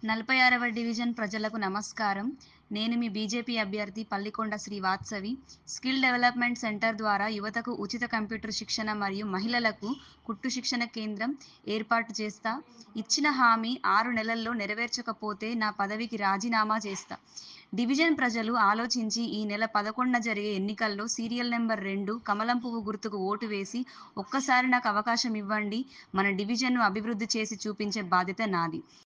46వ division ప్రజలకు నమస్కారం. నేను మీ బీజేపీ అభ్యర్థి Pallikonda Sri Vatsavi. Skill development centre ద్వారా యువతకు ఉచిత కంప్యూటర్ శిక్షణ మరియు మహిళలకు కుట్టు శిక్షణ కేంద్రం ఏర్పాటు చేస్తా. ఇచ్చిన హామీ 6 నెలల్లో నెరవేర్చకపోతే నా పదవికి రాజీనామా చేస్తా. డివిజన్ ప్రజలు ఆలోచించి ఈ నెల 11న జరిగే ఎన్నికల్లో సీరియల్ నంబర్ 2 కమలం పువ్వు గుర్తుకు ఓటు వేసి ఒక్కసారి నాకు అవకాశం ఇవ్వండి. మన డివిజన్‌ను అభివృద్ధి చేసి చూపించే బాధ్యత నాది.